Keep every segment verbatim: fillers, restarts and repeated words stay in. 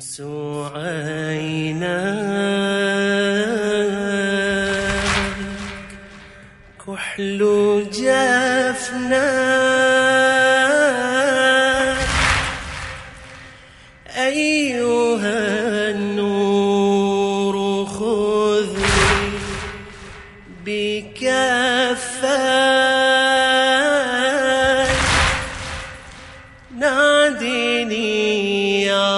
شمس عيناك كحل جفناك أيها النور خذني بكفاك نادني يا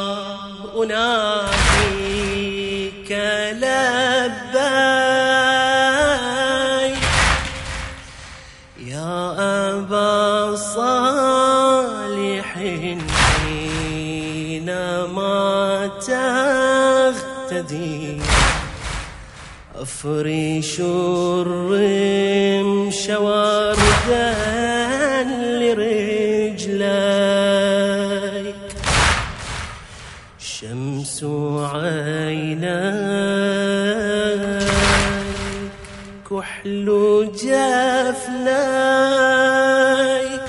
أناديك لبيك يا أبا صالح حينما تغتدي أفرش الرمش وردا لرجليك شمس عيناك كحل جفناك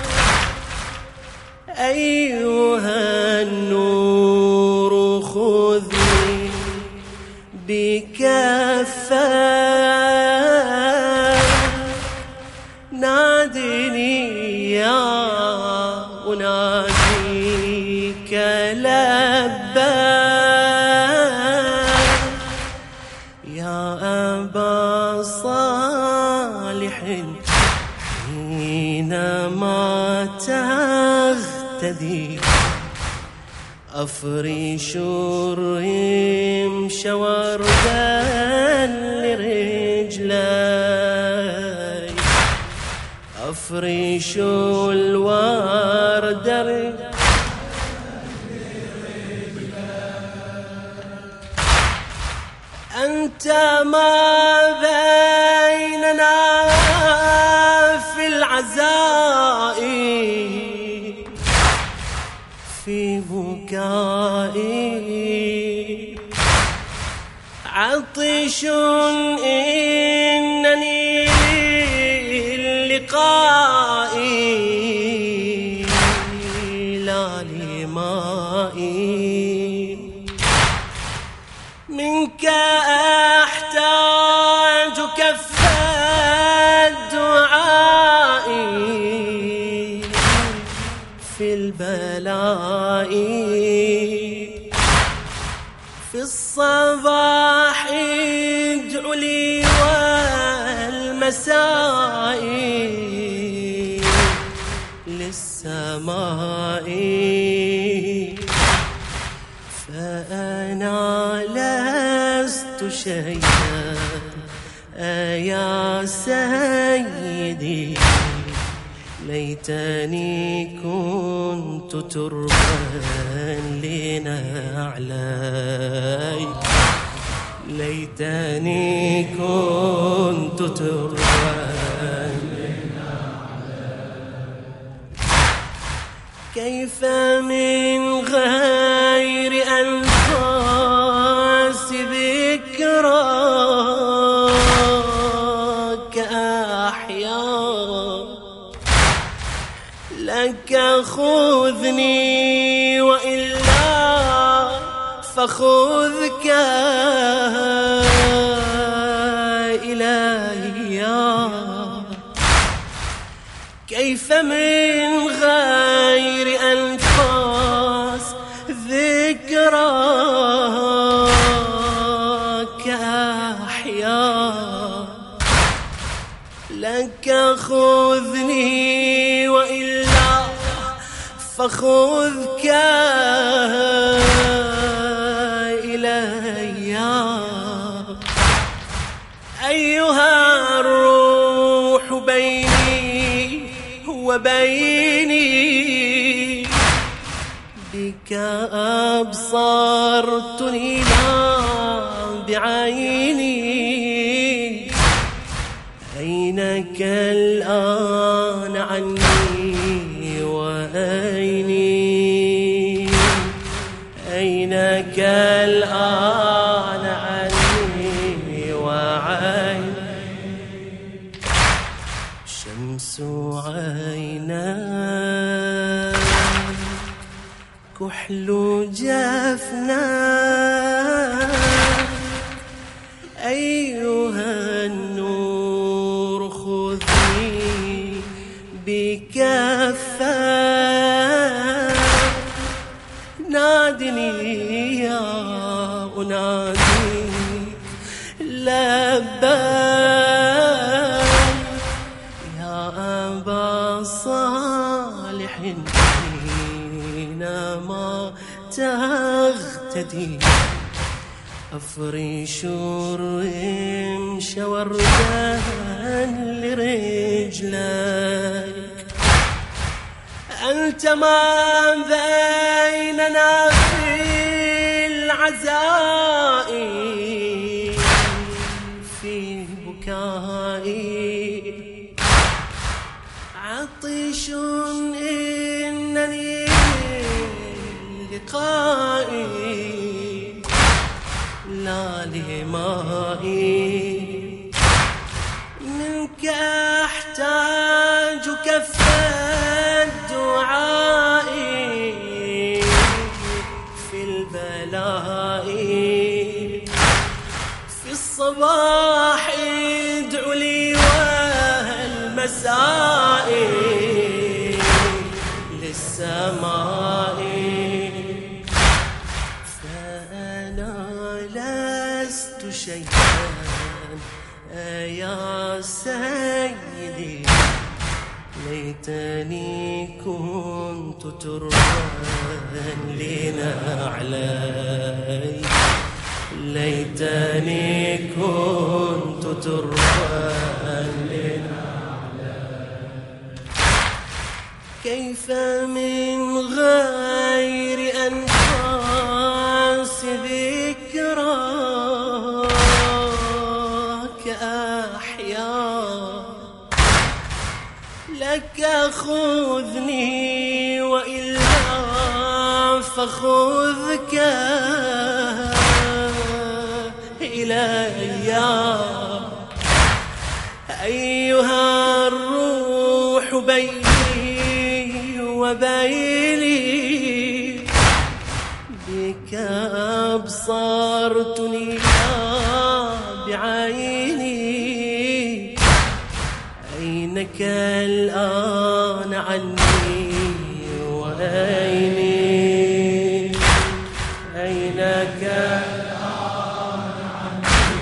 أيها النور خذني بكفاك نادني يا أناديك لبيك يا أبا صالح حينما تغتدي أفرش الرمش وردا لرجلي أفرش الورد أنت ما بيننا في العزاء في بكائي عطش إنني للقائي لا لمائي منك أحتاج كف الدعاء في البلاء في الصباح ادع لي والمساء للسماء فأنا لست شيئا يا سيدي ليتني كنت تربا لنعلي ليتني كنت تربا كيف من غير أنفاس ذكراك أحيا لك خذني وإلا فخذك إلهي كيف من غير أنفاس ذكراك أحيا لك خذني وإلا فخذك إلي أيها الروح بيني وبيني بك أبصرتني لا بعيني أينك الآن عني وأيني أينك الآن عني وعيني شمس عيناك يحلو جفناك أيها النور خذني بكفاك نادني يا أنادي لباك يا أبا صالح حينما تغتدي أفرش الرمش وردا لرجلك أنت ما بيننا في العزاء في بكائي عطش إنني لقائي لا لمائي منك أحتاج كف الدعاء في البلاء في الصباح ادع لي والمساء للسماء فأنا لست شيئا يا سيدي ليتني كنت تربا لنعلي ليتني كنت تربا لنعلي كيف من غير أنفاس ذكراك أحيا لك خذني وإلا فخذك إلي أيها الروح بيني وبيني بك أبصرتني بعيني أينك الآن عني وأيني أينك الآن عني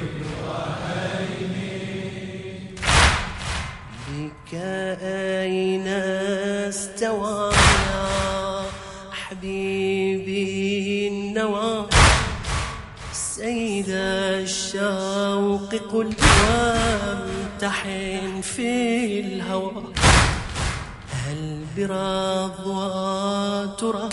وأيني بك أين استوى يا حبيبي النوى سيد الشوق قل وامتحن في الهوى هل برضوى ترى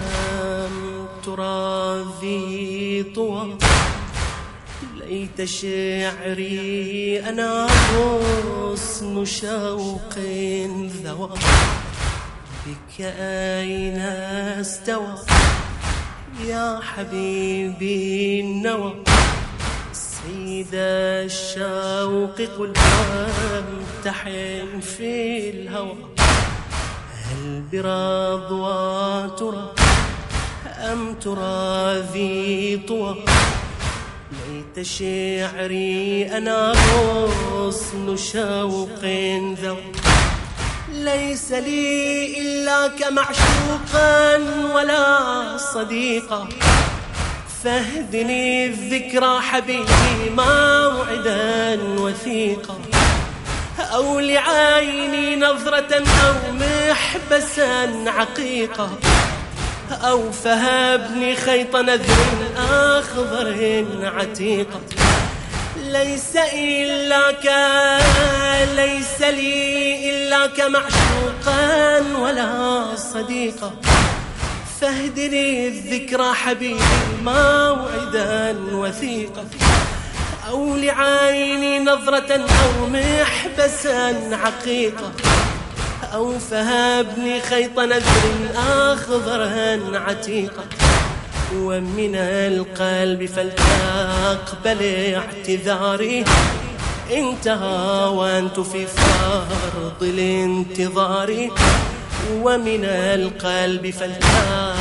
ترى ذي طوى ليت شعري أنا حسن شوق ذوى بك أين استوى يا حبيبي النوى سيد الشوق قل وامتحن في الهوى هل برضوى ترى أم ترى ذي طوى ليت شعري أنا حسن شوق ذوى ليس لي إلاك معشوقا ولا صديقا فاهدني الذكرى حبيبي موعدا وثيقا أو لعيني نظرة أو محبسا عقيقا أو فهبني خيط نذر أخضر عتيقا ليس إلاك ليس لي إلاك معشوقا ولا صديقا فاهدني الذكرى حبيبي موعدا وثيقا أو لعيني نظرة أو محبسا عقيقا أو فهبني خيط نذر أخضر عتيقا ومن القلب فلتقبل اعتذاري انتهى وأنت في فرض الانتظار ومن القلب فلتقبل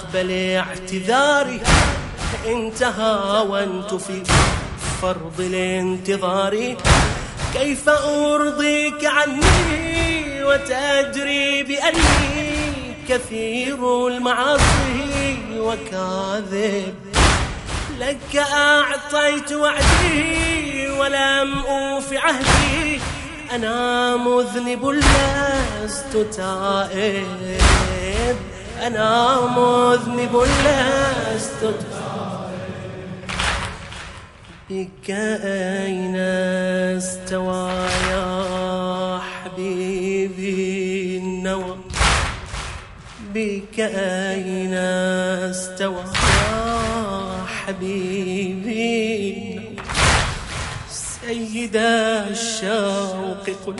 تقبل اعتذاري، انتهى وانت في فرض الانتظار. كيف أرضيك عني وتدري بأني كثير المعاصي وكاذب؟ لك أعطيت وعدي ولم أوف عهدي، أنا مذنب لست تائب، أنا مذنب لست تائب. بك أين استوى يا حبيبي النوى؟ بك أين استوى يا حبيبي النوى؟ سيد الشوق قل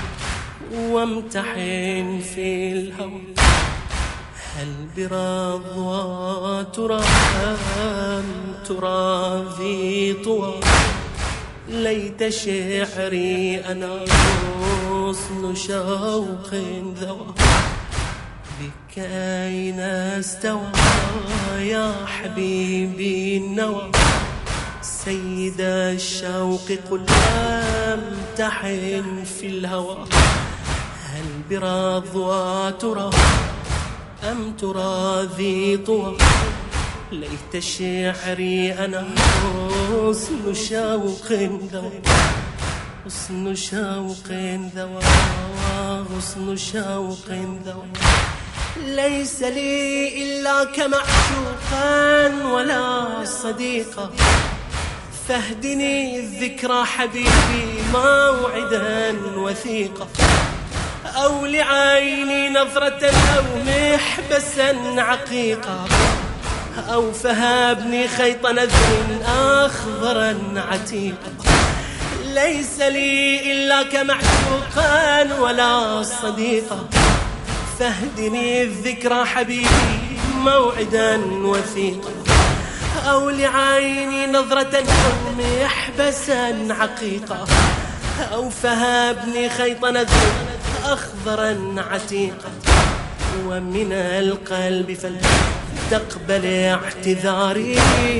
وامتحن في الهوى، هل برضوى ترى أم ترى ذي طوى؟ ليت شعري أنا غصن شوق ذوى. بك أين استوى يا حبيبي النوى؟ سيد الشوق قل امتحن في الهوى، هل برضوى ترى أم ترى ذي طوى؟ ليت شعري أنا غصن شوق ذوى، غصن شوق ذوى، غصن شوق ذوى. ليس لي إلا كمعشوقا ولا صديقا، فاهدني الذكرى حبيبي موعدا وثيقا، أو لعيني نظرة أو محبسا عقيقا، أو فهابني خيط نذر أخضرا عتيقا. ليس لي إلا كمعشوقا ولا صديقا، فاهدني الذكرى حبيبي موعدا وثيقا، أو لعيني نظرة أو محبسا عقيقا، أو فهابني خيط نذر أخضرا عتيقا. ومن القلب فلتقبل اعتذاري،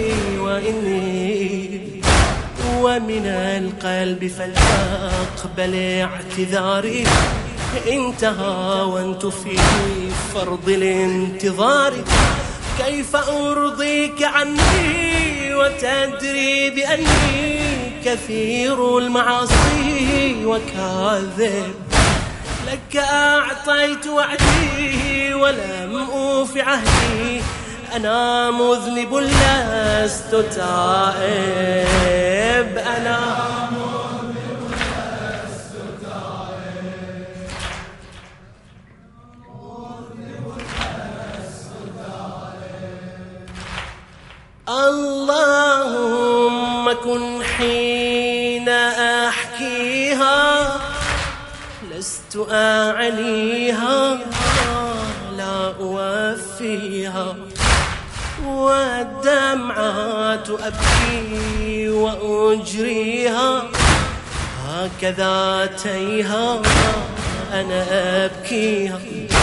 وإني ومن القلب فلتقبل اعتذاري، انتهى وانت في فرض الانتظار. كيف أرضيك عني وتدري بأني كثير المعاصي وكاذب؟ لك أعطيت وعدي ولم أوف عهدي، أنا مذنب لست تائب، أنا مذنب لست تائب، مذنب لست تائب. اللهم كن حين أحكيها، لست أعنيها لا أوفيها، والدمعات أبكي وأجريها، هكذا تيها أنا أبكيها.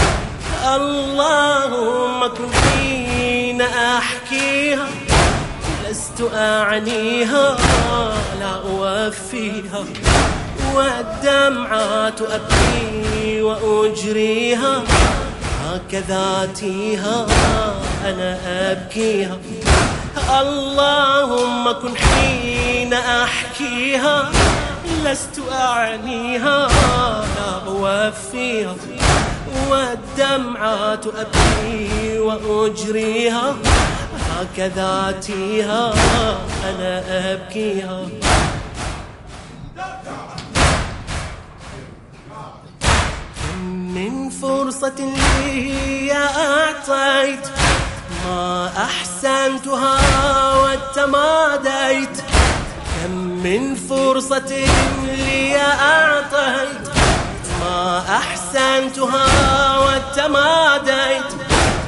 اللهم كن حين أحكيها، لست أعنيها لا أوفيها، والدمعات أبكي وأجريها، هكذا تيها أنا أبكيها. اللهم كن حين أحكيها، لست أعنيها لا أوفيها، والدمعات أبكي وأجريها، هكذا تيها أنا أبكيها. من فرصة لي أعطيت ما أحسنتها وتماديت، كم من فرصة لي أعطيت ما أحسنتها وتماديت،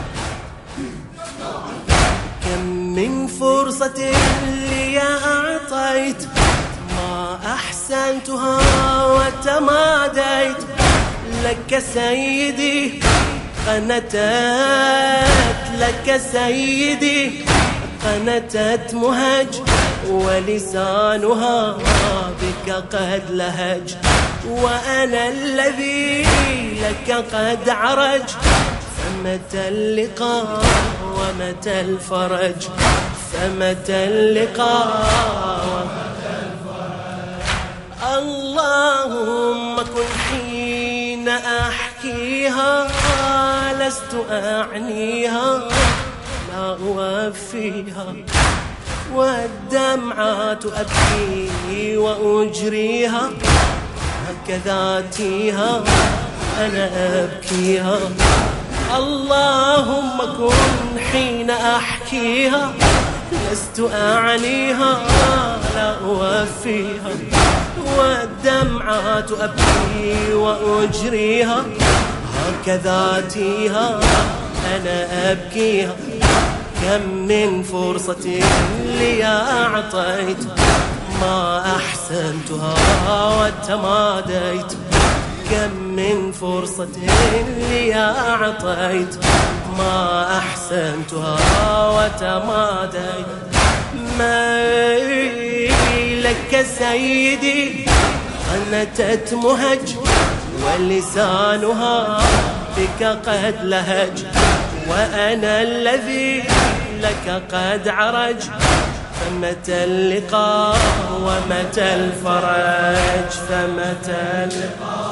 كم من فرصة لي أعطيت ما أحسنتها وتماديت. لك سيدي قنتت لك سيدي قنتت مهج ولسانها بك قد لهج، وأنا الذي لك قد عرج، فمتى اللقاء ومتى الفرج، فمتى اللقاء ومتى الفرج. اللهم كن حين أحكيها لست أعنيها لا أوفيها، والدمعات أبكي وأجريها، هكذا تيها أنا أبكيها. اللهم كن حين أحكيها لست أعنيها لا أوفيها، والدمعات أبكي وأجريها، هكذا تيها أنا أبكيها. كم من فرصة لي أعطيت ما أحسنتها وتماديت، كم من فرصة لي أعطيت ما أحسنتها وتماديت. ما لك سيدي قنتت مهج ولسانها بك قد لهج، وأنا الذي لك قد عرج، فمتى اللقاء ومتى الفرج، فمتى اللقاء